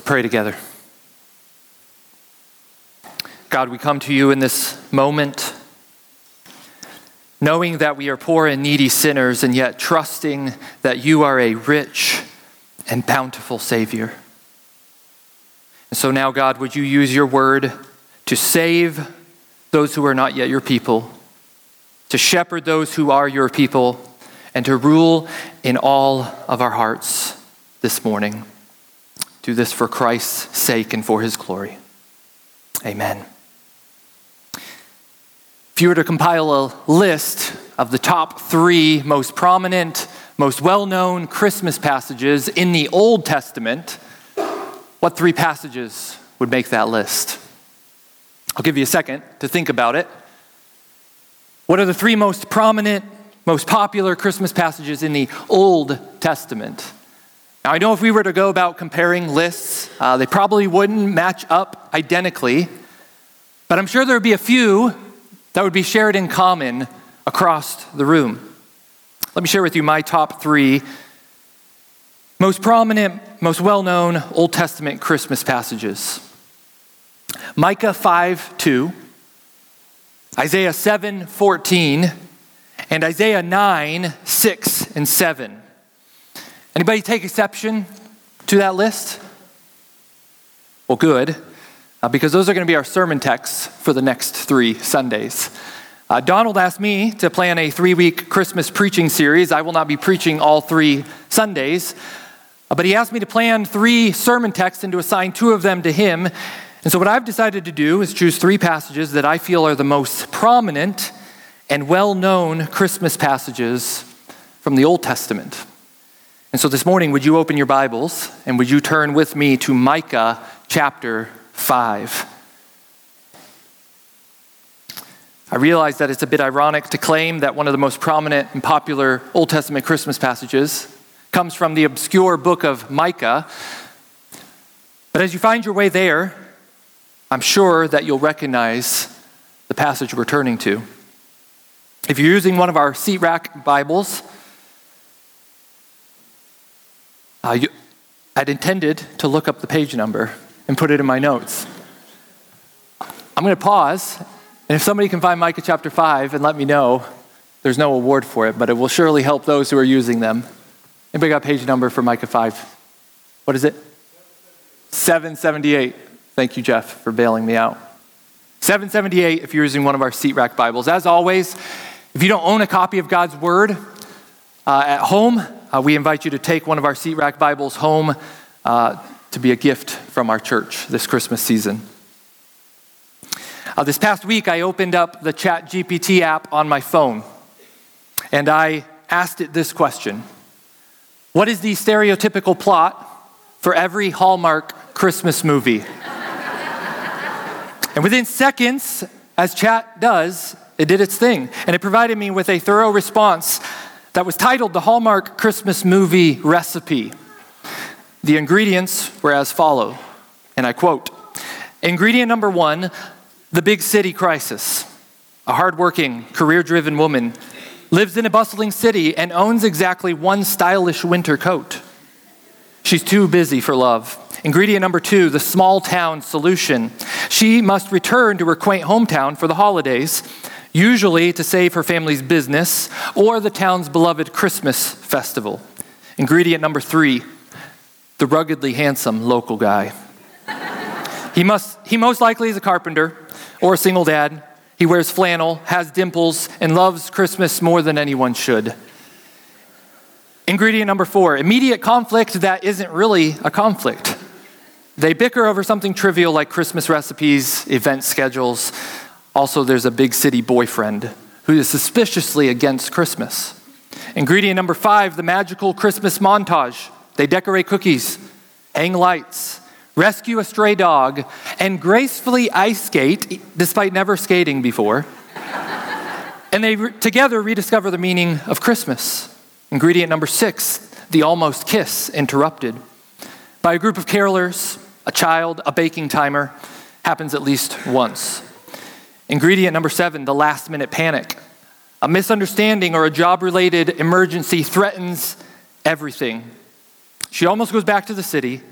pray together. God, we come to you in this moment, knowing that we are poor and needy sinners, and yet trusting that you are a rich and bountiful Savior. And so now, God, would you use your word to save those who are not yet your people, to shepherd those who are your people, and to rule in all of our hearts this morning. Do this for Christ's sake and for his glory. Amen. If you were to compile a list of the top 3 most prominent, most well-known Christmas passages in the Old Testament, what 3 passages would make that list? I'll give you a second to think about it. What are the 3 most prominent, most popular Christmas passages in the Old Testament? Now, I know if we were to go about comparing lists, they probably wouldn't match up identically, but I'm sure there would be a few that would be shared in common across the room. Let me share with you my top 3 most prominent, most well-known Old Testament Christmas passages. Micah 5:2, Isaiah 7:14, and Isaiah 9:6 and 7. Anybody take exception to that list? Well, good. Because those are going to be our sermon texts for the next 3 Sundays. Donald asked me to plan a 3-week Christmas preaching series. I will not be preaching all 3 Sundays, but he asked me to plan 3 sermon texts and to assign 2 of them to him. And so what I've decided to do is choose 3 passages that I feel are the most prominent and well-known Christmas passages from the Old Testament. And so this morning, would you open your Bibles and would you turn with me to Micah chapter 5. I realize that it's a bit ironic to claim that one of the most prominent and popular Old Testament Christmas passages comes from the obscure book of Micah. But as you find your way there, I'm sure that you'll recognize the passage we're turning to. If you're using one of our seat rack Bibles, I'd intended to look up the page number and put it in my notes. I'm going to pause, and if somebody can find Micah chapter 5 and let me know, there's no award for it, but it will surely help those who are using them. Anybody got a page number for Micah 5? What is it? 778. Thank you, Jeff, for bailing me out. 778 if you're using one of our seat rack Bibles. As always, if you don't own a copy of God's Word at home, we invite you to take one of our seat rack Bibles home to be a gift from our church this Christmas season. This past week, I opened up the ChatGPT app on my phone, and I asked it this question: what is the stereotypical plot for every Hallmark Christmas movie? And within seconds, as chat does, it did its thing, and it provided me with a thorough response that was titled the Hallmark Christmas Movie Recipe. The ingredients were as follow, and I quote, ingredient number 1, the big city crisis. A hardworking, career-driven woman lives in a bustling city and owns exactly 1 stylish winter coat. She's too busy for love. Ingredient number 2, the small town solution. She must return to her quaint hometown for the holidays, usually to save her family's business or the town's beloved Christmas festival. Ingredient number 3, the ruggedly handsome local guy. He most likely is a carpenter or a single dad. He wears flannel, has dimples, and loves Christmas more than anyone should. Ingredient number 4, immediate conflict that isn't really a conflict. They bicker over something trivial like Christmas recipes, event schedules. Also, there's a big city boyfriend who is suspiciously against Christmas. Ingredient number 5, the magical Christmas montage. They decorate cookies, hang lights, rescue a stray dog, and gracefully ice skate, despite never skating before. And they together rediscover the meaning of Christmas. Ingredient number 6, the almost kiss interrupted. By a group of carolers, a child, a baking timer, happens at least once. Ingredient number 7, the last minute panic. A misunderstanding or a job-related emergency threatens everything. She almost goes back to the city,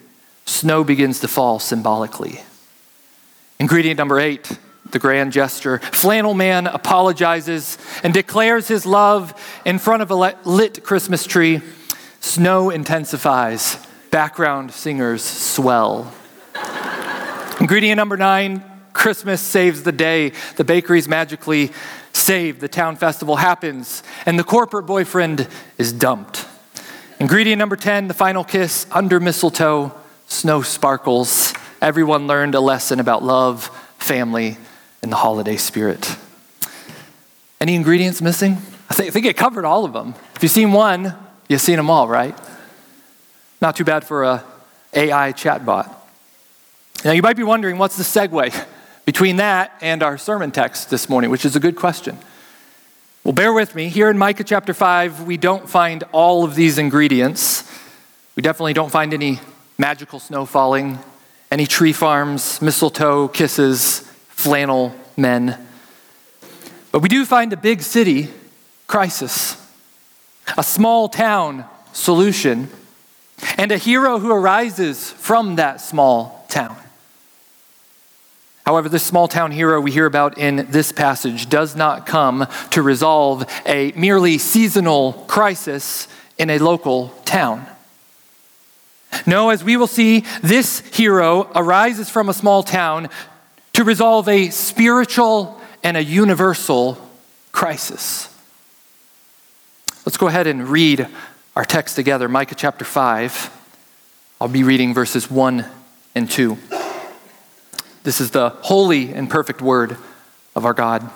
snow begins to fall symbolically. Ingredient number 8, the grand gesture. Flannel man apologizes and declares his love in front of a lit Christmas tree. Snow intensifies. Background singers swell. Ingredient number 9, Christmas saves the day. The bakery's magically saved. The town festival happens, and the corporate boyfriend is dumped. Ingredient number 10, the final kiss under mistletoe. Snow sparkles. Everyone learned a lesson about love, family, and the holiday spirit. Any ingredients missing? I think it covered all of them. If you've seen one, you've seen them all, right? Not too bad for a AI chatbot. Now you might be wondering, what's the segue between that and our sermon text this morning, which is a good question. Well, bear with me. Here in Micah chapter 5, we don't find all of these ingredients. We definitely don't find any magical snow falling, any tree farms, mistletoe, kisses, flannel men. But we do find a big city crisis, a small town solution, and a hero who arises from that small town. However, this small town hero we hear about in this passage does not come to resolve a merely seasonal crisis in a local town. No, as we will see, this hero arises from a small town to resolve a spiritual and a universal crisis. Let's go ahead and read our text together, Micah chapter 5. I'll be reading verses 1 and 2. This is the holy and perfect word of our God.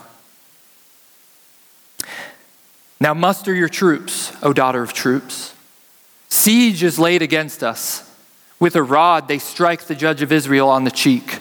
Now muster your troops, O daughter of troops. Siege is laid against us. With a rod they strike the judge of Israel on the cheek.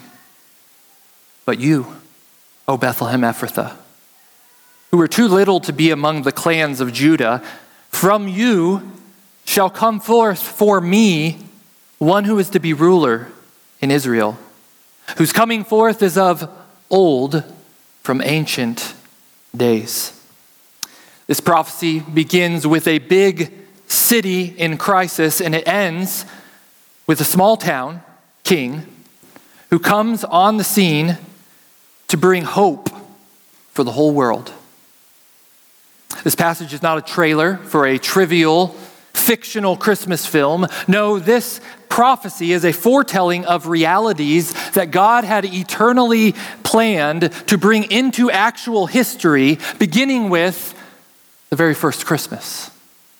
But you, O Bethlehem Ephrathah, who are too little to be among the clans of Judah, from you shall come forth for me one who is to be ruler in Israel, whose coming forth is of old, from ancient days. This prophecy begins with a big city in crisis, and it ends with a small town king who comes on the scene to bring hope for the whole world. This passage is not a trailer for a trivial, fictional Christmas film. No, this prophecy is a foretelling of realities that God had eternally planned to bring into actual history, beginning with the very first Christmas.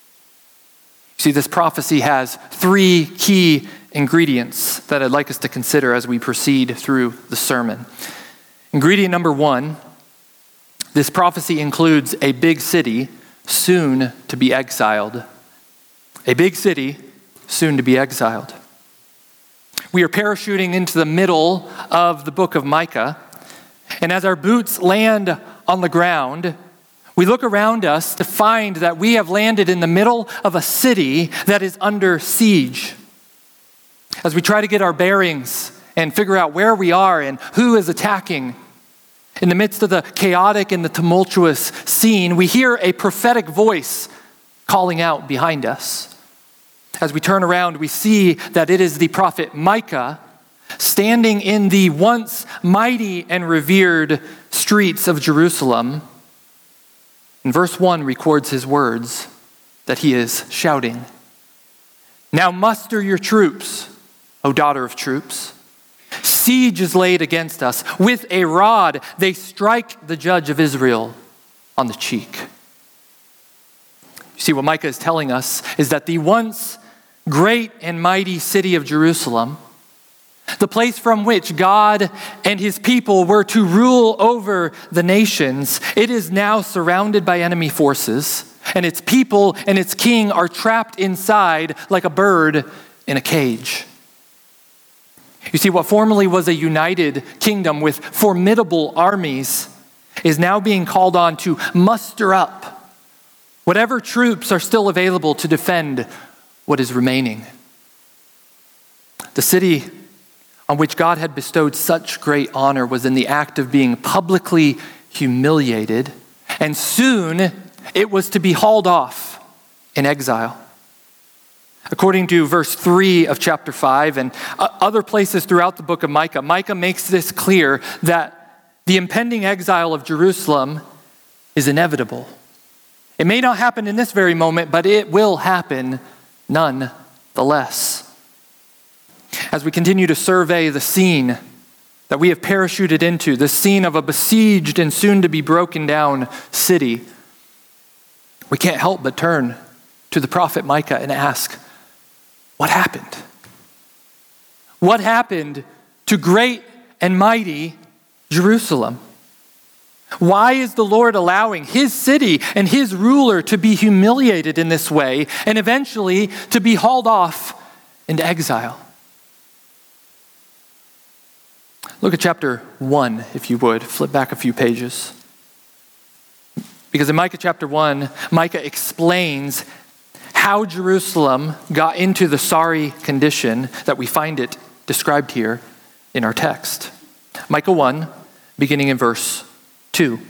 You see, this prophecy has 3 key ingredients that I'd like us to consider as we proceed through the sermon. Ingredient number 1, this prophecy includes a big city soon to be exiled. A big city soon to be exiled. We are parachuting into the middle of the book of Micah, and as our boots land on the ground, we look around us to find that we have landed in the middle of a city that is under siege. As we try to get our bearings and figure out where we are and who is attacking, in the midst of the chaotic and the tumultuous scene, we hear a prophetic voice calling out behind us. As we turn around, we see that it is the prophet Micah standing in the once mighty and revered streets of Jerusalem. And verse 1 records his words that he is shouting. Now muster your troops, O daughter of troops. Siege is laid against us. With a rod they strike the judge of Israel on the cheek. You see, what Micah is telling us is that the once great and mighty city of Jerusalem, the place from which God and his people were to rule over the nations, it is now surrounded by enemy forces, and its people and its king are trapped inside like a bird in a cage. You see, what formerly was a united kingdom with formidable armies is now being called on to muster up whatever troops are still available to defend what is remaining. The city on which God had bestowed such great honor was in the act of being publicly humiliated, and soon it was to be hauled off in exile. According to verse 3 of chapter 5 and other places throughout the book of Micah, Micah makes this clear that the impending exile of Jerusalem is inevitable. It may not happen in this very moment, but it will happen nonetheless. As we continue to survey the scene that we have parachuted into, the scene of a besieged and soon to be broken down city, we can't help but turn to the prophet Micah and ask, what happened? What happened to great and mighty Jerusalem? Why is the Lord allowing his city and his ruler to be humiliated in this way and eventually to be hauled off into exile? Look at chapter 1, if you would. Flip back a few pages. Because in Micah chapter 1, Micah explains how Jerusalem got into the sorry condition that we find it described here in our text. Micah 1, beginning in verse 2.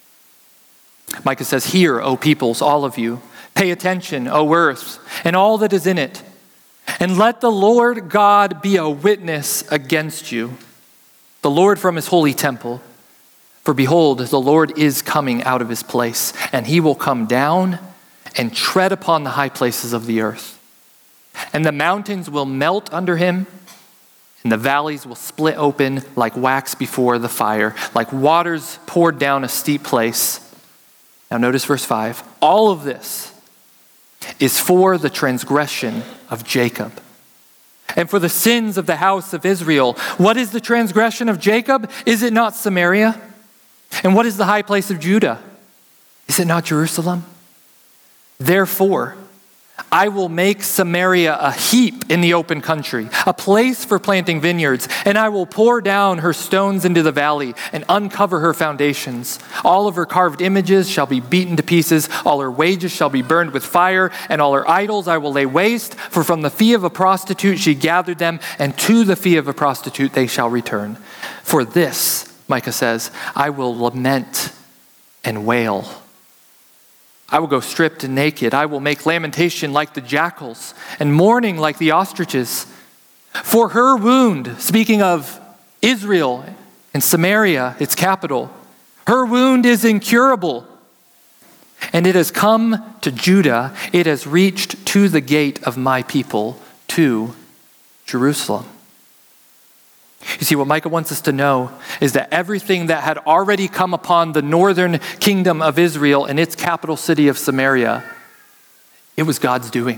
Micah says, "Hear, O peoples, all of you. Pay attention, O earth, and all that is in it. And let the Lord God be a witness against you, the Lord from his holy temple. For behold, the Lord is coming out of his place, and he will come down and tread upon the high places of the earth. And the mountains will melt under him, and the valleys will split open like wax before the fire, like waters poured down a steep place." Now notice verse 5. "All of this is for the transgression of Jacob, and for the sins of the house of Israel." What is the transgression of Jacob? Is it not Samaria? And what is the high place of Judah? Is it not Jerusalem? "Therefore, I will make Samaria a heap in the open country, a place for planting vineyards, and I will pour down her stones into the valley and uncover her foundations. All of her carved images shall be beaten to pieces, all her wages shall be burned with fire, and all her idols I will lay waste, for from the fee of a prostitute she gathered them, and to the fee of a prostitute they shall return. For this," Micah says, "I will lament and wail. I will go stripped and naked. I will make lamentation like the jackals and mourning like the ostriches. For her wound," speaking of Israel and Samaria, its capital, "her wound is incurable. And it has come to Judah. It has reached to the gate of my people, to Jerusalem." You see, what Micah wants us to know is that everything that had already come upon the northern kingdom of Israel and its capital city of Samaria, it was God's doing.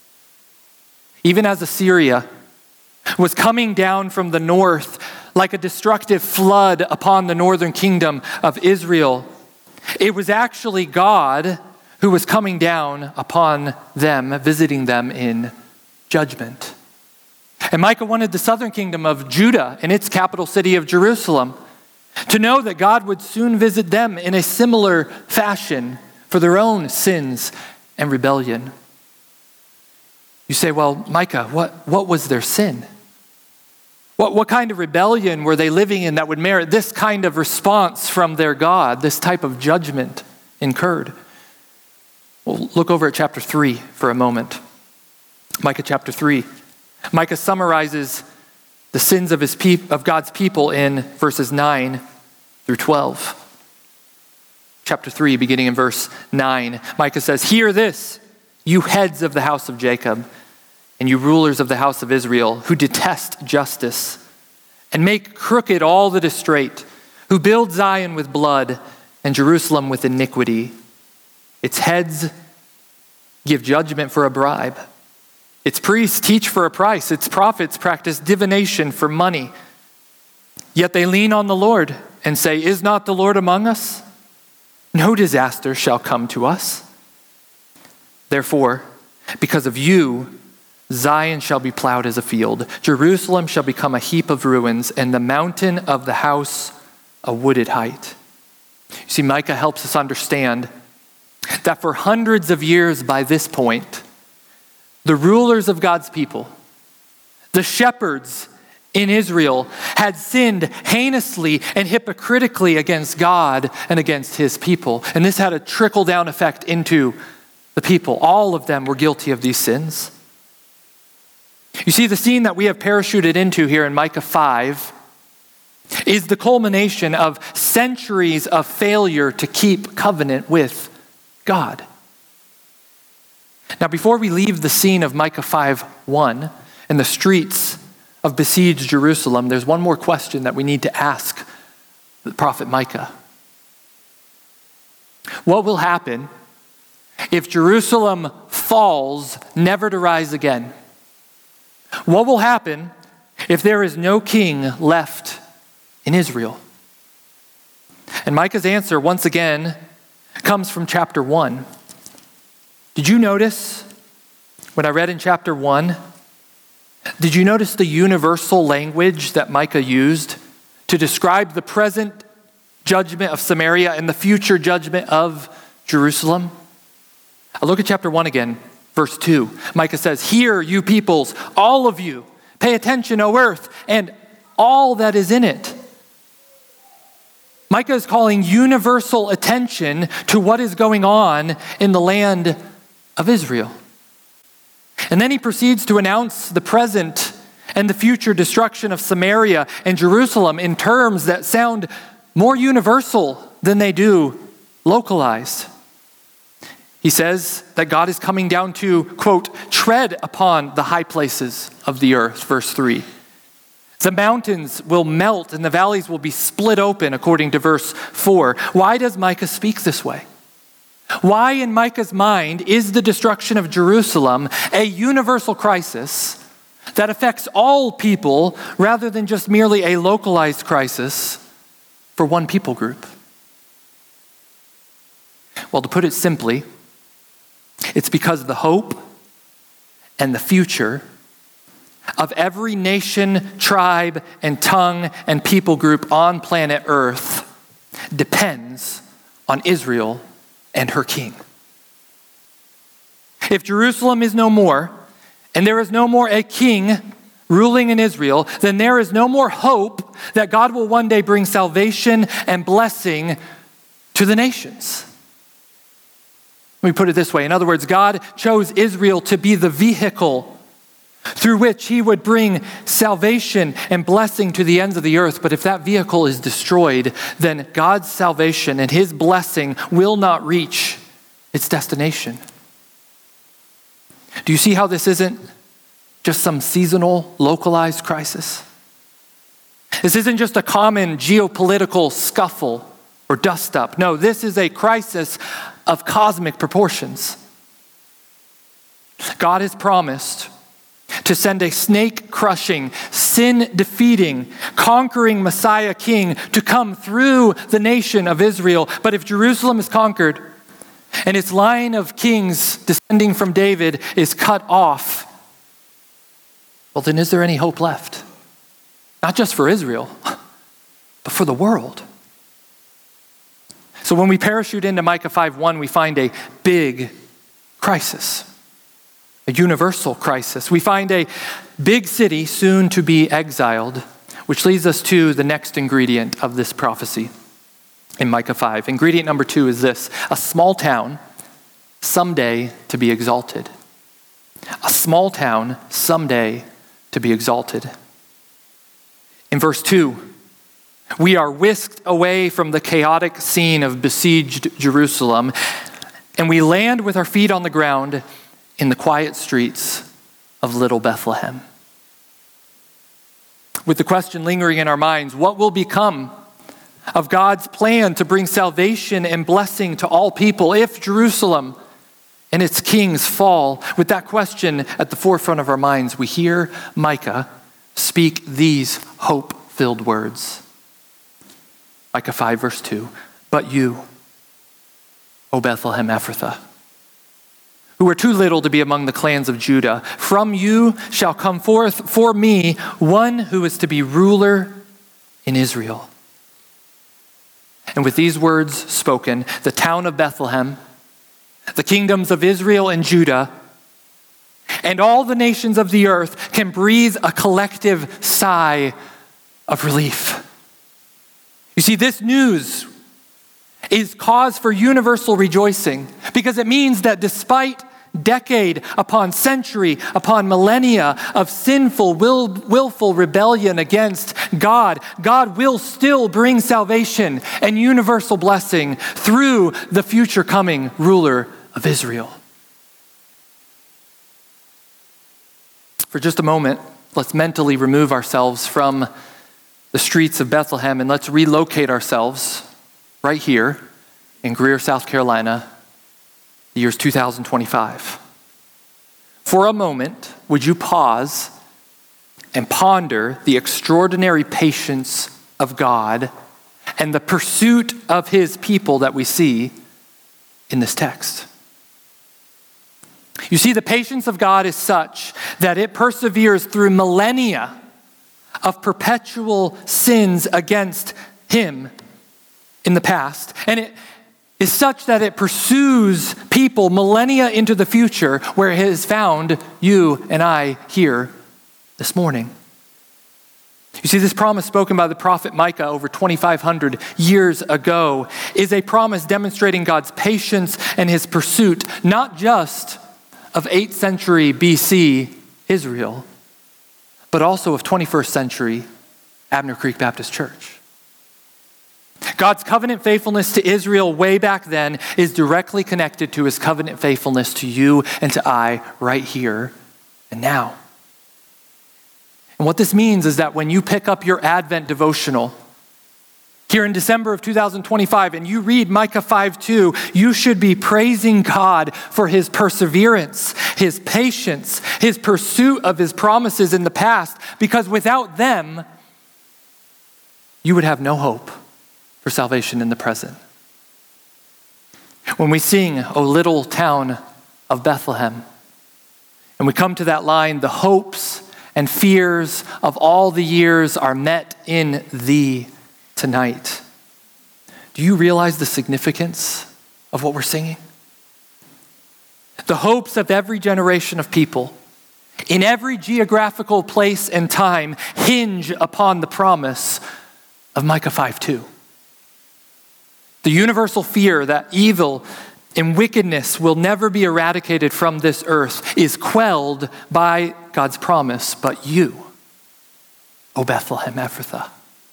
Even as Assyria was coming down from the north like a destructive flood upon the northern kingdom of Israel, it was actually God who was coming down upon them, visiting them in judgment. And Micah wanted the southern kingdom of Judah and its capital city of Jerusalem to know that God would soon visit them in a similar fashion for their own sins and rebellion. You say, well, Micah, what was their sin? What kind of rebellion were they living in that would merit this kind of response from their God, this type of judgment incurred? Well, look over at chapter 3 for a moment. Micah chapter 3. Micah summarizes the sins of God's people in verses 9 through 12. Chapter 3, beginning in verse 9, Micah says, "Hear this, you heads of the house of Jacob, and you rulers of the house of Israel, who detest justice and make crooked all that is straight, who build Zion with blood and Jerusalem with iniquity. Its heads give judgment for a bribe. Its priests teach for a price. Its prophets practice divination for money. Yet they lean on the Lord and say, 'Is not the Lord among us? No disaster shall come to us.' Therefore, because of you, Zion shall be plowed as a field. Jerusalem shall become a heap of ruins, and the mountain of the house a wooded height." You see, Micah helps us understand that for hundreds of years by this point, the rulers of God's people, the shepherds in Israel, had sinned heinously and hypocritically against God and against his people. And this had a trickle-down effect into the people. All of them were guilty of these sins. You see, the scene that we have parachuted into here in Micah 5 is the culmination of centuries of failure to keep covenant with God. Now, before we leave the scene of Micah 5:1 and the streets of besieged Jerusalem, there's one more question that we need to ask the prophet Micah. What will happen if Jerusalem falls, never to rise again? What will happen if there is no king left in Israel? And Micah's answer, once again, comes from chapter 1. Did you notice when I read in chapter 1, did you notice the universal language that Micah used to describe the present judgment of Samaria and the future judgment of Jerusalem? I look at chapter 1 again, verse 2. Micah says, "Hear, you peoples, all of you, pay attention, O earth, and all that is in it." Micah is calling universal attention to what is going on in the land of Israel. And then he proceeds to announce the present and the future destruction of Samaria and Jerusalem in terms that sound more universal than they do localized. He says that God is coming down to, quote, tread upon the high places of the earth, verse 3. The mountains will melt and the valleys will be split open, according to verse 4. Why does Micah speak this way? Why in Micah's mind is the destruction of Jerusalem a universal crisis that affects all people rather than just merely a localized crisis for one people group? Well, to put it simply, it's because the hope and the future of every nation, tribe, and tongue and people group on planet Earth depends on Israel and her king. If Jerusalem is no more, and there is no more a king ruling in Israel, then there is no more hope that God will one day bring salvation and blessing to the nations. Let me put it this way. In other words, God chose Israel to be the vehicle through which he would bring salvation and blessing to the ends of the earth. But if that vehicle is destroyed, then God's salvation and his blessing will not reach its destination. Do you see how this isn't just some seasonal, localized crisis? This isn't just a common geopolitical scuffle or dust-up. No, this is a crisis of cosmic proportions. God has promised to send a snake-crushing, sin-defeating, conquering Messiah king to come through the nation of Israel. But if Jerusalem is conquered and its line of kings descending from David is cut off, well, then is there any hope left? Not just for Israel, but for the world. So when we parachute into Micah 5:1, we find a big crisis. A universal crisis. We find a big city soon to be exiled, which leads us to the next ingredient of this prophecy in Micah 5. Ingredient number 2 is this: a small town someday to be exalted. A small town someday to be exalted. In verse 2, we are whisked away from the chaotic scene of besieged Jerusalem, and we land with our feet on the ground in the quiet streets of little Bethlehem. With the question lingering in our minds, what will become of God's plan to bring salvation and blessing to all people if Jerusalem and its kings fall? With that question at the forefront of our minds, we hear Micah speak these hope-filled words. Micah 5, verse 2, "But you, O Bethlehem Ephrathah, who are too little to be among the clans of Judah, from you shall come forth for me one who is to be ruler in Israel." And with these words spoken, the town of Bethlehem, the kingdoms of Israel and Judah, and all the nations of the earth can breathe a collective sigh of relief. You see, this news is cause for universal rejoicing because it means that despite decade upon century upon millennia of sinful, willful rebellion against God, God will still bring salvation and universal blessing through the future coming ruler of Israel. For just a moment, let's mentally remove ourselves from the streets of Bethlehem and let's relocate ourselves right here in Greer, South Carolina, the year's 2025. For a moment, would you pause and ponder the extraordinary patience of God and the pursuit of his people that we see in this text? You see, the patience of God is such that it perseveres through millennia of perpetual sins against him in the past. And it is such that it pursues people millennia into the future where it has found you and I here this morning. You see, this promise spoken by the prophet Micah over 2,500 years ago is a promise demonstrating God's patience and his pursuit, not just of 8th century BC Israel, but also of 21st century Abner Creek Baptist Church. God's covenant faithfulness to Israel way back then is directly connected to his covenant faithfulness to you and to I right here and now. And what this means is that when you pick up your Advent devotional here in December of 2025 and you read Micah 5:2, you should be praising God for his perseverance, his patience, his pursuit of his promises in the past, because without them, you would have no hope for salvation in the present. When we sing, O little town of Bethlehem, and we come to that line, the hopes and fears of all the years are met in thee tonight. Do you realize the significance of what we're singing? The hopes of every generation of people in every geographical place and time hinge upon the promise of Micah 5:2. The universal fear that evil and wickedness will never be eradicated from this earth is quelled by God's promise, but you, O Bethlehem Ephrathah.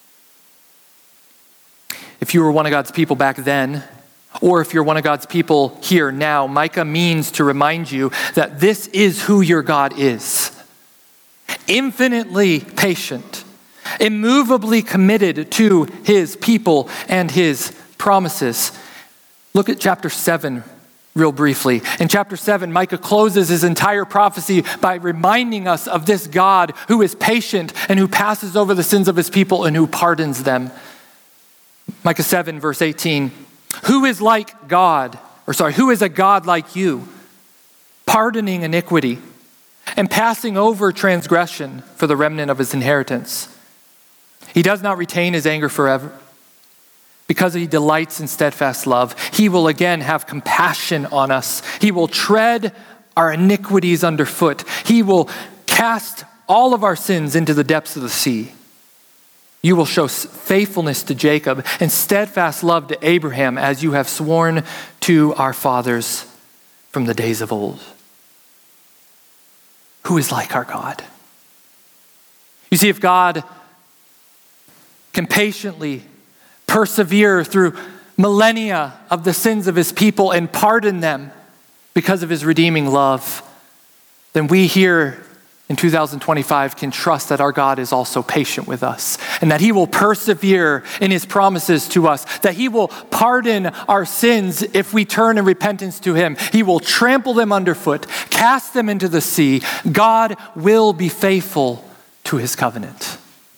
If you were one of God's people back then, or if you're one of God's people here now, Micah means to remind you that this is who your God is. Infinitely patient, immovably committed to his people and his promises. Look at chapter 7 real briefly. In chapter 7, Micah closes his entire prophecy by reminding us of this God who is patient and who passes over the sins of his people and who pardons them. Micah 7 verse 18, who is a God like you, pardoning iniquity and passing over transgression for the remnant of his inheritance. He does not retain his anger forever. Because he delights in steadfast love, he will again have compassion on us. He will tread our iniquities underfoot. He will cast all of our sins into the depths of the sea. You will show faithfulness to Jacob and steadfast love to Abraham, as you have sworn to our fathers from the days of old. Who is like our God? You see, if God can patiently persevere through millennia of the sins of his people and pardon them because of his redeeming love, then we here in 2025 can trust that our God is also patient with us and that he will persevere in his promises to us, that he will pardon our sins if we turn in repentance to him. He will trample them underfoot, cast them into the sea. God will be faithful to his covenant.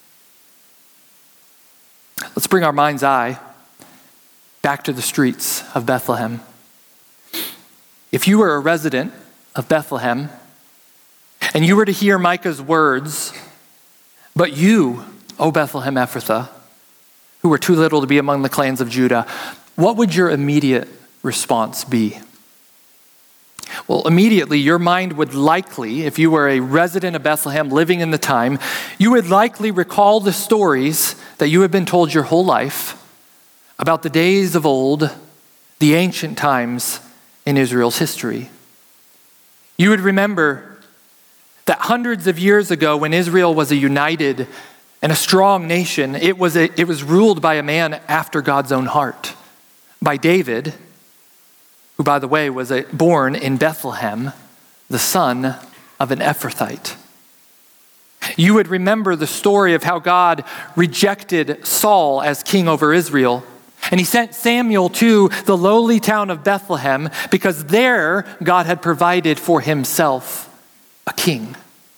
Let's bring our mind's eye back to the streets of Bethlehem. If you were a resident of Bethlehem and you were to hear Micah's words, but you, O Bethlehem Ephrathah, who were too little to be among the clans of Judah, what would your immediate response be? Well, immediately your mind would likely, if you were a resident of Bethlehem living in the time, you would likely recall the stories that you had been told your whole life about the days of old, the ancient times in Israel's history. You would remember that hundreds of years ago, when Israel was a united and a strong nation, it was ruled by a man after God's own heart, by David, who, by the way, was born in Bethlehem, the son of an Ephrathite. You would remember the story of how God rejected Saul as king over Israel, and he sent Samuel to the lowly town of Bethlehem because there God had provided for himself a king.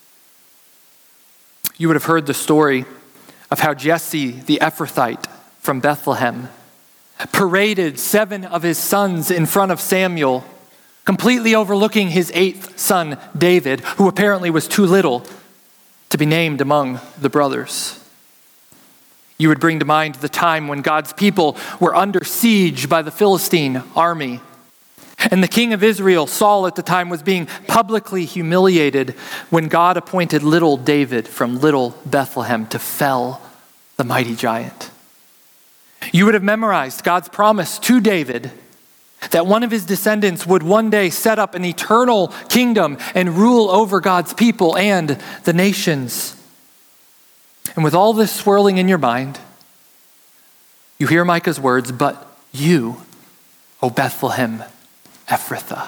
You would have heard the story of how Jesse the Ephrathite from Bethlehem paraded 7 of his sons in front of Samuel, completely overlooking his 8th son, David, who apparently was too little to be named among the brothers. You would bring to mind the time when God's people were under siege by the Philistine army. And the king of Israel, Saul at the time, was being publicly humiliated when God appointed little David from little Bethlehem to fell the mighty giant. You would have memorized God's promise to David that one of his descendants would one day set up an eternal kingdom and rule over God's people and the nations. And with all this swirling in your mind, you hear Micah's words, "But you, O Bethlehem Ephrathah."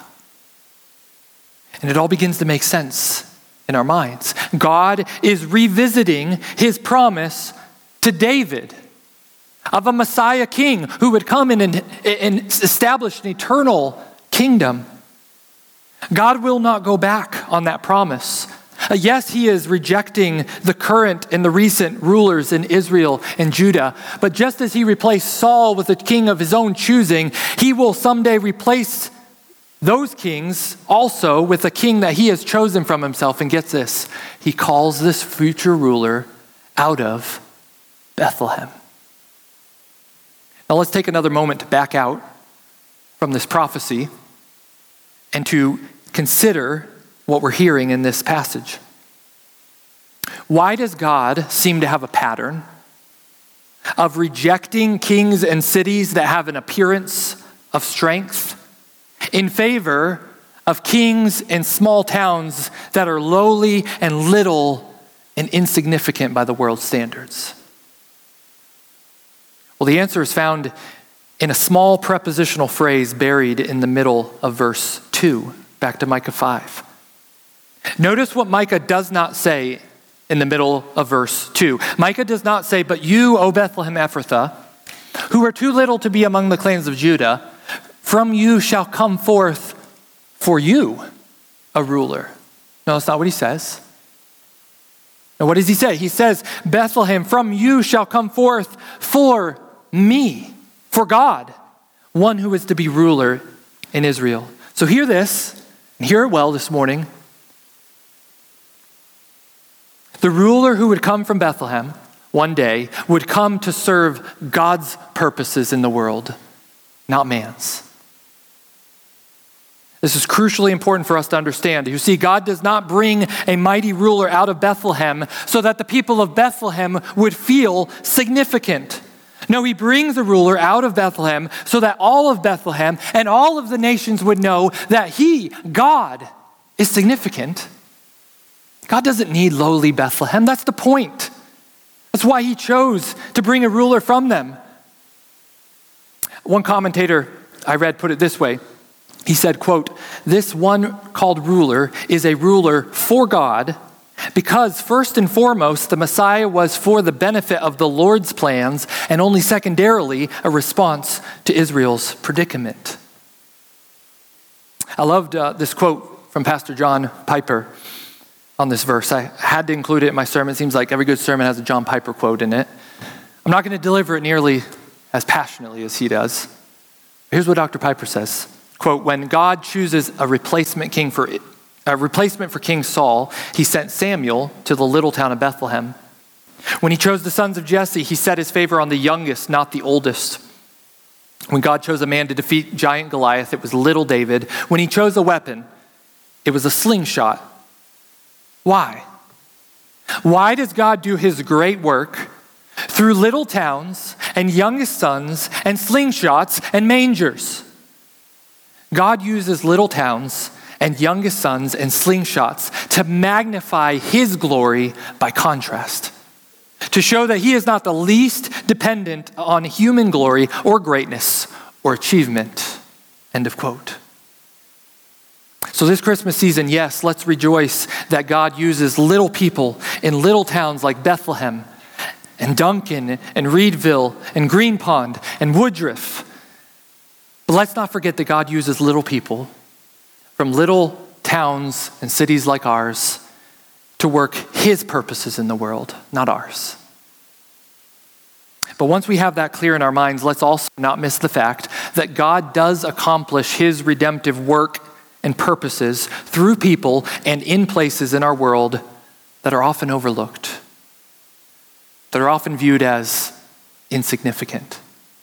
And it all begins to make sense in our minds. God is revisiting his promise to David of a Messiah king who would come in and establish an eternal kingdom. God will not go back on that promise. Yes, he is rejecting the current and the recent rulers in Israel and Judah, but just as he replaced Saul with a king of his own choosing, he will someday replace those kings also with a king that he has chosen from himself. And get this, he calls this future ruler out of Bethlehem. Now let's take another moment to back out from this prophecy and to consider what we're hearing in this passage. Why does God seem to have a pattern of rejecting kings and cities that have an appearance of strength in favor of kings and small towns that are lowly and little and insignificant by the world's standards? Well, the answer is found in a small prepositional phrase buried in the middle of verse 2, back to Micah 5. Notice what Micah does not say in the middle of verse 2. Micah does not say, "But you, O Bethlehem Ephrathah, who are too little to be among the clans of Judah, from you shall come forth for you a ruler." No, that's not what he says. Now, what does he say? He says, "Bethlehem, from you shall come forth for me," for God, one who is to be ruler in Israel. So hear this, and hear it well this morning. The ruler who would come from Bethlehem one day would come to serve God's purposes in the world, not man's. This is crucially important for us to understand. You see, God does not bring a mighty ruler out of Bethlehem so that the people of Bethlehem would feel significant. No, he brings a ruler out of Bethlehem so that all of Bethlehem and all of the nations would know that he, God, is significant. God doesn't need lowly Bethlehem. That's the point. That's why he chose to bring a ruler from them. One commentator I read put it this way. He said, quote, "This one called ruler is a ruler for God because first and foremost, the Messiah was for the benefit of the Lord's plans and only secondarily a response to Israel's predicament." I loved this quote from Pastor John Piper on this verse. I had to include it in my sermon. It seems like every good sermon has a John Piper quote in it. I'm not going to deliver it nearly as passionately as he does. Here's what Dr. Piper says. Quote, "When God chooses a replacement for King Saul, he sent Samuel to the little town of Bethlehem. When he chose the sons of Jesse, he set his favor on the youngest, not the oldest. When God chose a man to defeat giant Goliath, it was little David. When he chose a weapon, it was a slingshot. Why? Why does God do his great work through little towns and youngest sons and slingshots and mangers? God uses little towns and youngest sons and slingshots to magnify his glory by contrast, to show that he is not the least dependent on human glory or greatness or achievement. End of quote. So this Christmas season, yes, let's rejoice that God uses little people in little towns like Bethlehem and Duncan and Reedville and Green Pond and Woodruff. But let's not forget that God uses little people from little towns and cities like ours to work his purposes in the world, not ours. But once we have that clear in our minds, let's also not miss the fact that God does accomplish his redemptive work and purposes through people and in places in our world that are often overlooked, that are often viewed as insignificant.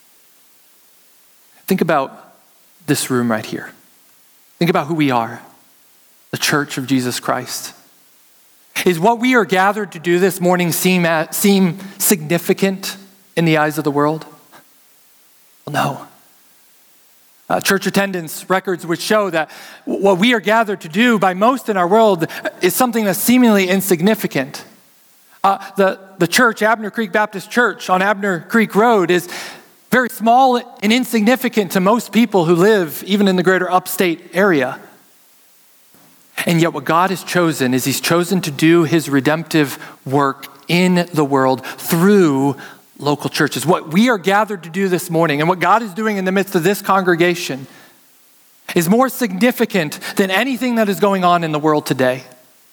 Think about this room right here. Think about who we are, the Church of Jesus Christ. Is what we are gathered to do this morning seem significant in the eyes of the world? Well, no. Church attendance records would show that what we are gathered to do by most in our world is something that's seemingly insignificant. The church, Abner Creek Baptist Church on Abner Creek Road, is very small and insignificant to most people who live even in the greater upstate area. And yet what God has chosen is he's chosen to do his redemptive work in the world through local churches. What we are gathered to do this morning and what God is doing in the midst of this congregation is more significant than anything that is going on in the world today.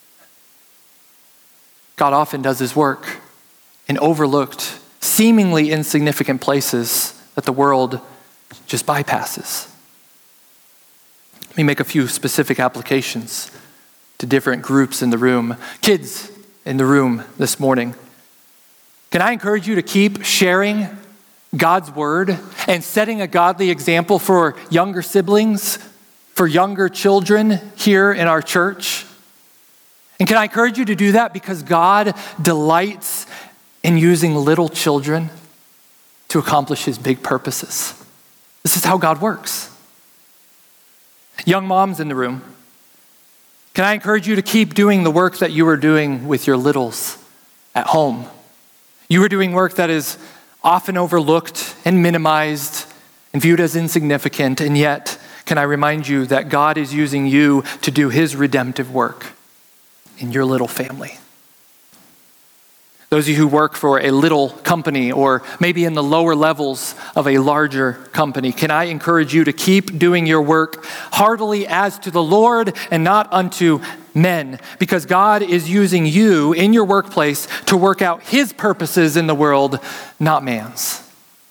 God often does his work in overlooked, seemingly insignificant places that the world just bypasses. Let me make a few specific applications to different groups in the room. Kids in the room this morning, can I encourage you to keep sharing God's word and setting a godly example for younger siblings, for younger children here in our church? And can I encourage you to do that because God delights in using little children to accomplish his big purposes? This is how God works. Young moms in the room, can I encourage you to keep doing the work that you are doing with your littles at home? You are doing work that is often overlooked and minimized and viewed as insignificant, and yet, can I remind you that God is using you to do his redemptive work in your little family. Those of you who work for a little company or maybe in the lower levels of a larger company, can I encourage you to keep doing your work heartily as to the Lord and not unto men, because God is using you in your workplace to work out his purposes in the world, not man's.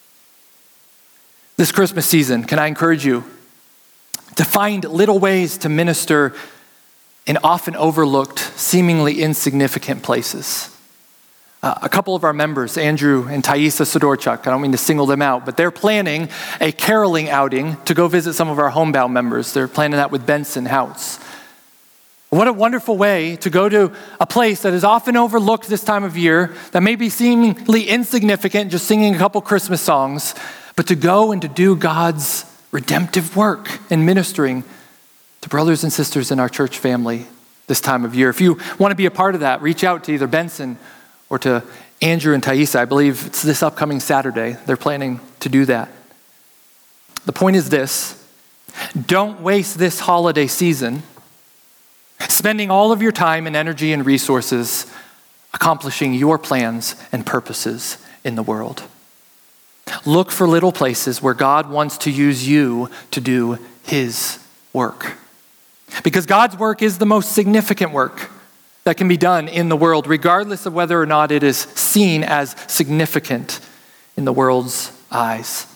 This Christmas season, can I encourage you to find little ways to minister in often overlooked, seemingly insignificant places? A couple of our members, Andrew and Thaisa Sidorchuk, I don't mean to single them out, but they're planning a caroling outing to go visit some of our homebound members. They're planning that with Benson House. What a wonderful way to go to a place that is often overlooked this time of year, that may be seemingly insignificant, just singing a couple Christmas songs, but to go and to do God's redemptive work in ministering to brothers and sisters in our church family this time of year. If you want to be a part of that, reach out to either Benson or to Andrew and Thaisa. I believe it's this upcoming Saturday. They're planning to do that. The point is this: don't waste this holiday season spending all of your time and energy and resources accomplishing your plans and purposes in the world. Look for little places where God wants to use you to do his work. Because God's work is the most significant work that can be done in the world, regardless of whether or not it is seen as significant in the world's eyes.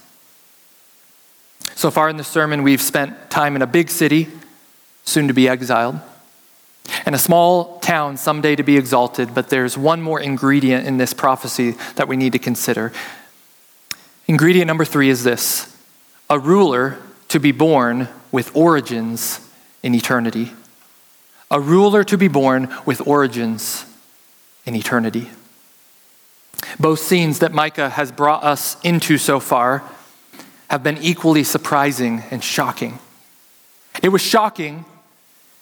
So far in the sermon, we've spent time in a big city, soon to be exiled, and a small town someday to be exalted, but there's one more ingredient in this prophecy that we need to consider. Ingredient number 3 is this: a ruler to be born with origins in eternity. A ruler to be born with origins in eternity. Both scenes that Micah has brought us into so far have been equally surprising and shocking. It was shocking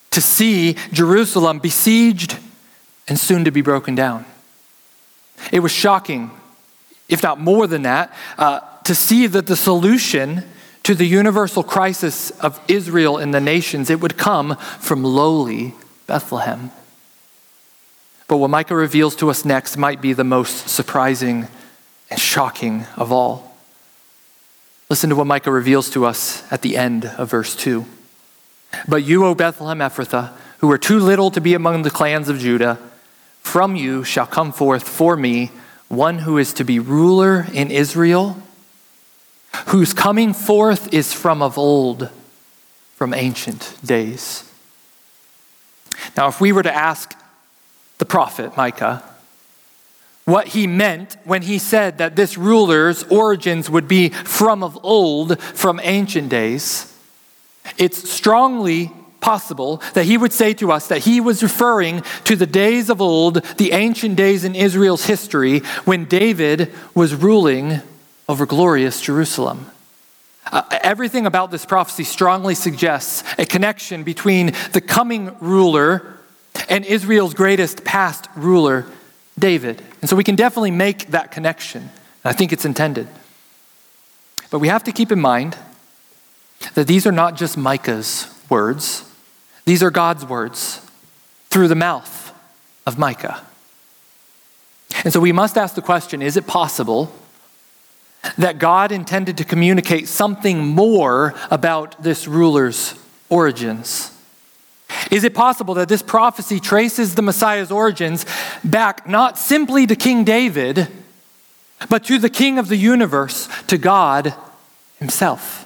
to see Jerusalem besieged and soon to be broken down. It was shocking, if not more than that, to see that the solution to the universal crisis of Israel and the nations, it would come from lowly Bethlehem. But what Micah reveals to us next might be the most surprising and shocking of all. Listen to what Micah reveals to us at the end of verse 2. But you, O Bethlehem Ephrathah, who are too little to be among the clans of Judah, from you shall come forth for me one who is to be ruler in Israel, whose coming forth is from of old, from ancient days. Now, if we were to ask the prophet Micah what he meant when he said that this ruler's origins would be from of old, from ancient days, it's strongly possible that he would say to us that he was referring to the days of old, the ancient days in Israel's history, when David was ruling over glorious Jerusalem. Everything about this prophecy strongly suggests a connection between the coming ruler and Israel's greatest past ruler, David. And so we can definitely make that connection. And I think it's intended. But we have to keep in mind that these are not just Micah's words. These are God's words through the mouth of Micah. And so we must ask the question, is it possible that God intended to communicate something more about this ruler's origins? Is it possible that this prophecy traces the Messiah's origins back not simply to King David, but to the King of the universe, to God himself?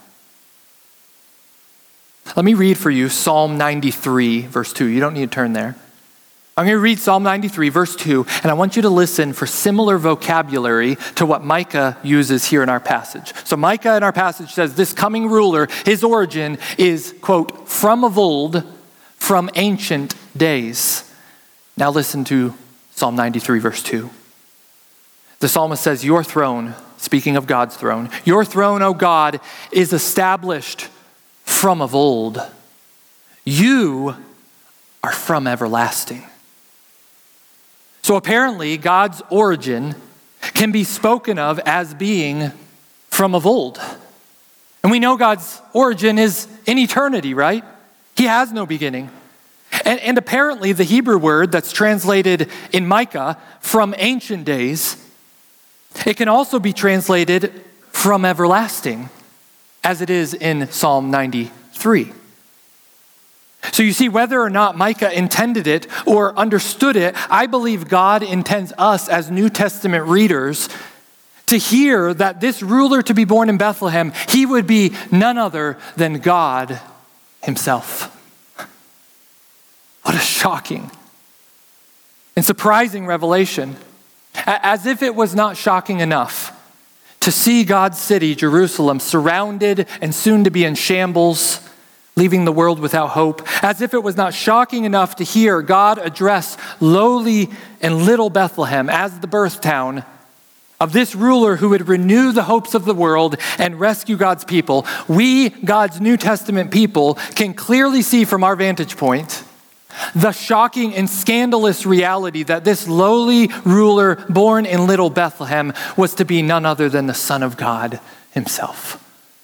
Let me read for you Psalm 93, verse 2. You don't need to turn there. I'm going to read Psalm 93, verse 2, and I want you to listen for similar vocabulary to what Micah uses here in our passage. So Micah in our passage says this coming ruler, his origin is, quote, from of old, from ancient days. Now listen to Psalm 93, verse 2. The psalmist says, your throne, speaking of God's throne, your throne, O God, is established from of old. You are from everlasting. So apparently, God's origin can be spoken of as being from of old. And we know God's origin is in eternity, right? He has no beginning. And apparently, the Hebrew word that's translated in Micah from ancient days, it can also be translated from everlasting, as it is in Psalm 93. So you see, whether or not Micah intended it or understood it, I believe God intends us as New Testament readers to hear that this ruler to be born in Bethlehem, he would be none other than God himself. What a shocking and surprising revelation. As if it was not shocking enough to see God's city, Jerusalem, surrounded and soon to be in shambles, leaving the world without hope. As if it was not shocking enough to hear God address lowly and little Bethlehem as the birth town of this ruler who would renew the hopes of the world and rescue God's people. We, God's New Testament people, can clearly see from our vantage point the shocking and scandalous reality that this lowly ruler born in little Bethlehem was to be none other than the Son of God himself.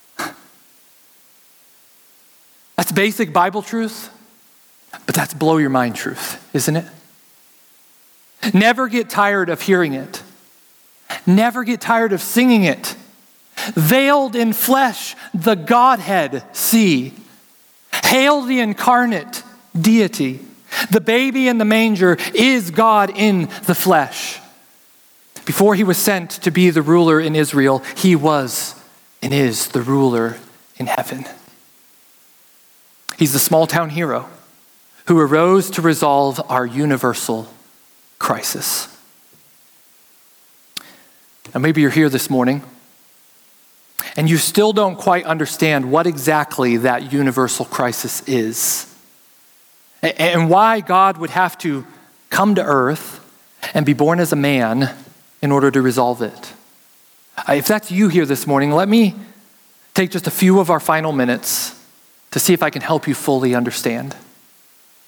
That's basic Bible truth, but that's blow your mind truth, isn't it? Never get tired of hearing it. Never get tired of singing it. Veiled in flesh, the Godhead see. Hail the incarnate deity. The baby in the manger is God in the flesh. Before he was sent to be the ruler in Israel, he was and is the ruler in heaven. He's the small town hero who arose to resolve our universal crisis. Now maybe you're here this morning and you still don't quite understand what exactly that universal crisis is and why God would have to come to earth and be born as a man in order to resolve it. If that's you here this morning, let me take just a few of our final minutes to see if I can help you fully understand.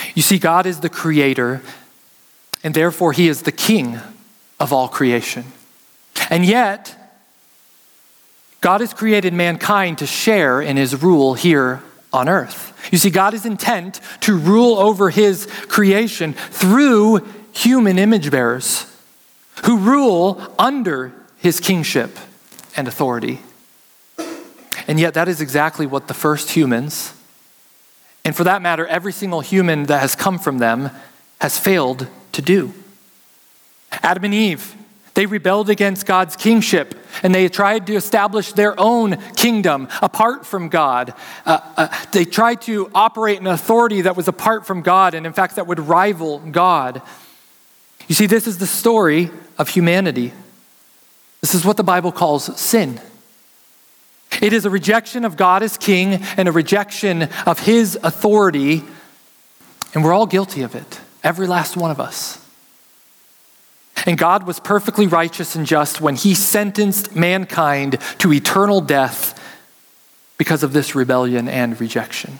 You see, God is the creator, and therefore he is the king of all creation. And yet, God has created mankind to share in his rule here on earth. You see, God is intent to rule over his creation through human image bearers who rule under his kingship and authority. And yet that is exactly what the first humans, and for that matter, every single human that has come from them, has failed to do. Adam and Eve, they rebelled against God's kingship, and they tried to establish their own kingdom apart from God. They tried to operate an authority that was apart from God, and in fact, that would rival God. You see, this is the story of humanity. This is what the Bible calls sin. It is a rejection of God as king and a rejection of his authority, and we're all guilty of it, every last one of us. And God was perfectly righteous and just when he sentenced mankind to eternal death because of this rebellion and rejection.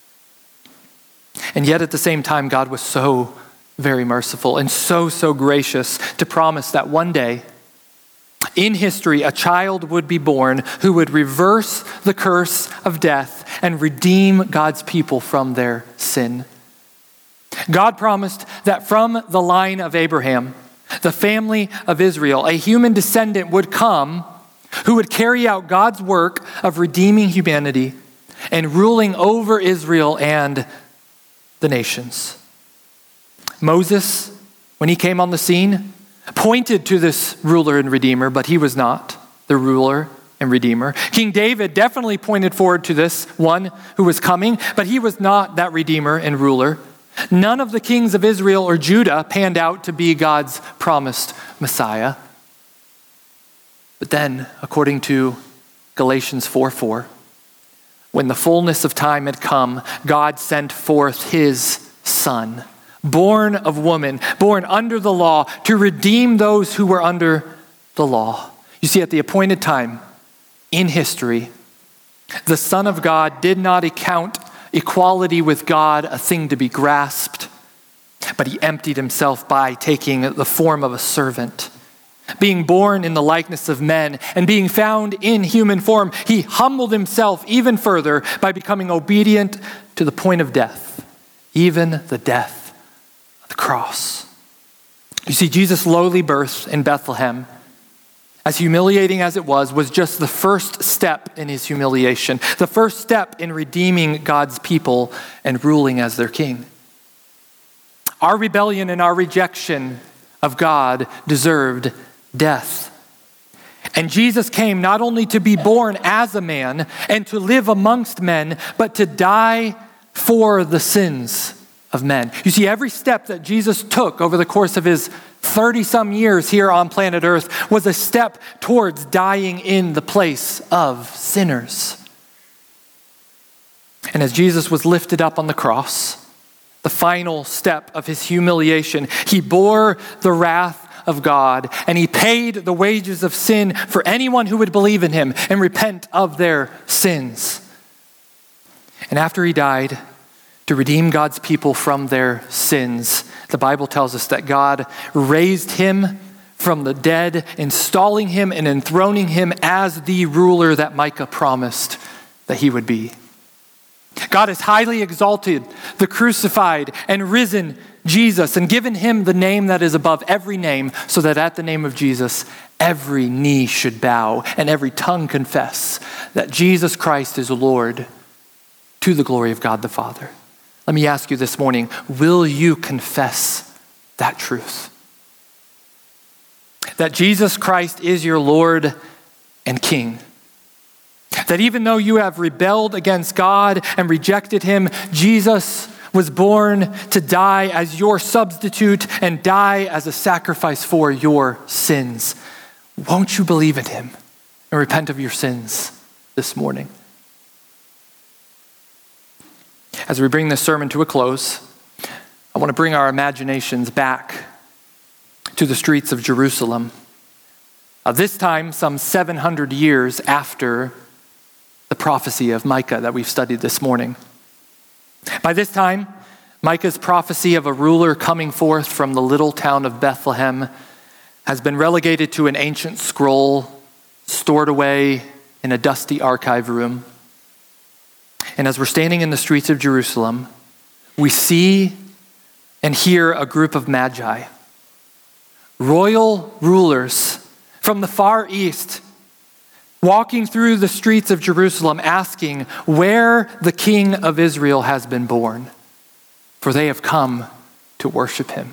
And yet at the same time, God was so very merciful and so gracious to promise that one day in history, a child would be born who would reverse the curse of death and redeem God's people from their sin. God promised that from the line of Abraham, the family of Israel, a human descendant would come who would carry out God's work of redeeming humanity and ruling over Israel and the nations. Moses, when he came on the scene, pointed to this ruler and redeemer, but he was not the ruler and redeemer. King David definitely pointed forward to this one who was coming, but he was not that redeemer and ruler. None of the kings of Israel or Judah panned out to be God's promised Messiah. But then, according to Galatians 4:4, when the fullness of time had come, God sent forth his Son, born of woman, born under the law, to redeem those who were under the law. You see, at the appointed time in history, the Son of God did not account equality with God a thing to be grasped, but he emptied himself by taking the form of a servant. Being born in the likeness of men and being found in human form, he humbled himself even further by becoming obedient to the point of death, even the death of the cross. You see, Jesus' lowly birth in Bethlehem, as humiliating as it was just the first step in his humiliation, the first step in redeeming God's people and ruling as their king. Our rebellion and our rejection of God deserved death. And Jesus came not only to be born as a man and to live amongst men, but to die for the sins of men. You see, every step that Jesus took over the course of his 30-some years here on planet Earth was a step towards dying in the place of sinners. And as Jesus was lifted up on the cross, the final step of his humiliation, he bore the wrath of God, and he paid the wages of sin for anyone who would believe in him and repent of their sins. And after he died, to redeem God's people from their sins, the Bible tells us that God raised him from the dead, installing him and enthroning him as the ruler that Micah promised that he would be. God has highly exalted the crucified and risen Jesus and given him the name that is above every name, so that at the name of Jesus, every knee should bow and every tongue confess that Jesus Christ is Lord, to the glory of God the Father. Let me ask you this morning, will you confess that truth? That Jesus Christ is your Lord and King. That even though you have rebelled against God and rejected him, Jesus was born to die as your substitute and die as a sacrifice for your sins. Won't you believe in him and repent of your sins this morning? As we bring this sermon to a close, I want to bring our imaginations back to the streets of Jerusalem. This time, some 700 years after the prophecy of Micah that we've studied this morning. By this time, Micah's prophecy of a ruler coming forth from the little town of Bethlehem has been relegated to an ancient scroll stored away in a dusty archive room. And as we're standing in the streets of Jerusalem, we see and hear a group of magi, royal rulers from the far east, walking through the streets of Jerusalem asking where the King of Israel has been born, for they have come to worship him.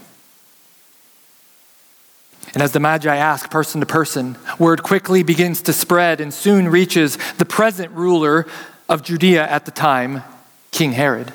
And as the Magi ask person to person, word quickly begins to spread and soon reaches the present ruler of Judea at the time, King Herod.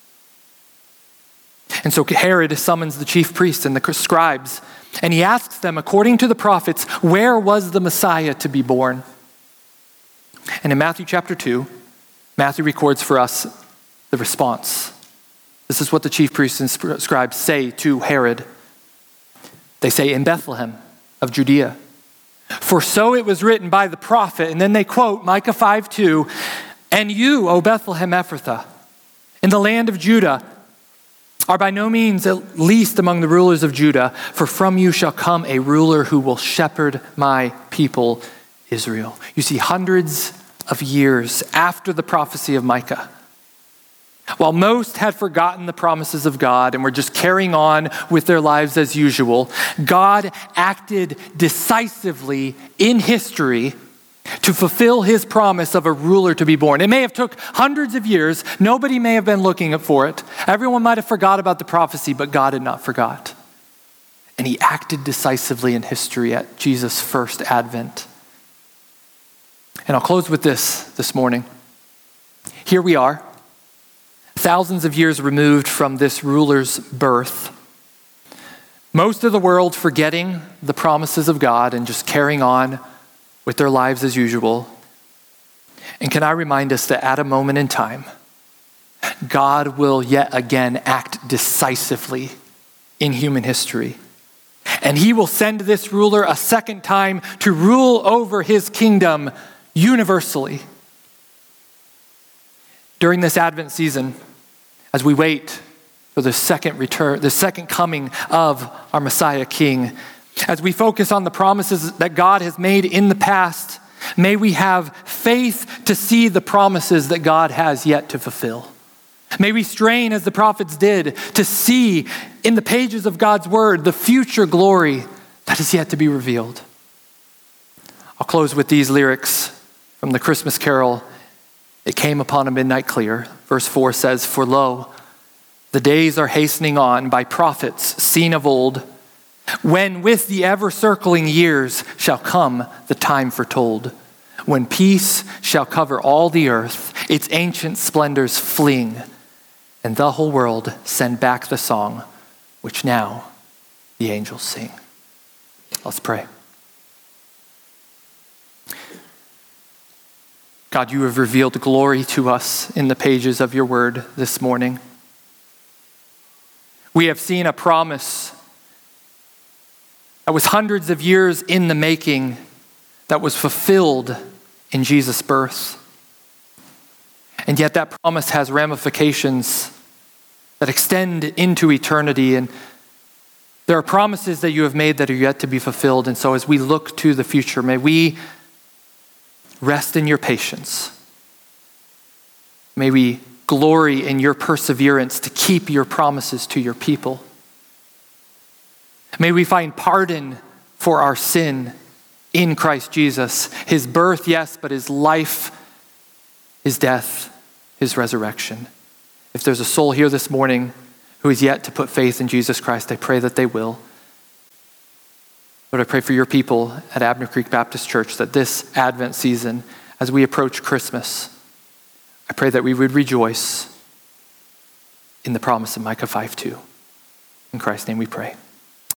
And so Herod summons the chief priests and the scribes, and he asks them, according to the prophets, where was the Messiah to be born? And in Matthew chapter 2, Matthew records for us the response. This is what the chief priests and scribes say to Herod. They say, in Bethlehem of Judea. For so it was written by the prophet, and then they quote Micah 5:2, and you, O Bethlehem Ephrathah, in the land of Judah, are by no means at least among the rulers of Judah, for from you shall come a ruler who will shepherd my people Israel. You see, hundreds of years after the prophecy of Micah, while most had forgotten the promises of God and were just carrying on with their lives as usual, God acted decisively in history to fulfill his promise of a ruler to be born. It may have took hundreds of years. Nobody may have been looking for it. Everyone might have forgot about the prophecy, but God had not forgot. And he acted decisively in history at Jesus' first advent. And I'll close with this morning. Here we are, thousands of years removed from this ruler's birth. Most of the world forgetting the promises of God and just carrying on with their lives as usual. And can I remind us that at a moment in time, God will yet again act decisively in human history. And he will send this ruler a second time to rule over his kingdom universally. During this Advent season, as we wait for the second return, the second coming of our Messiah King, as we focus on the promises that God has made in the past, may we have faith to see the promises that God has yet to fulfill. May we strain as the prophets did to see in the pages of God's word the future glory that is yet to be revealed. I'll close with these lyrics from the Christmas carol, It Came Upon a Midnight Clear. Verse 4 says, For lo, the days are hastening on by prophets seen of old, when with the ever-circling years shall come the time foretold, when peace shall cover all the earth, its ancient splendors fling, and the whole world send back the song which now the angels sing. Let's pray. God, you have revealed glory to us in the pages of your word this morning. We have seen a promise that was hundreds of years in the making, that was fulfilled in Jesus' birth. And yet that promise has ramifications that extend into eternity. And there are promises that you have made that are yet to be fulfilled. And so as we look to the future, may we rest in your patience. May we glory in your perseverance to keep your promises to your people. May we find pardon for our sin in Christ Jesus. His birth, yes, but his life, his death, his resurrection. If there's a soul here this morning who is yet to put faith in Jesus Christ, I pray that they will. Lord, I pray for your people at Abner Creek Baptist Church that this Advent season, as we approach Christmas, I pray that we would rejoice in the promise of Micah 5:2. In Christ's name we pray.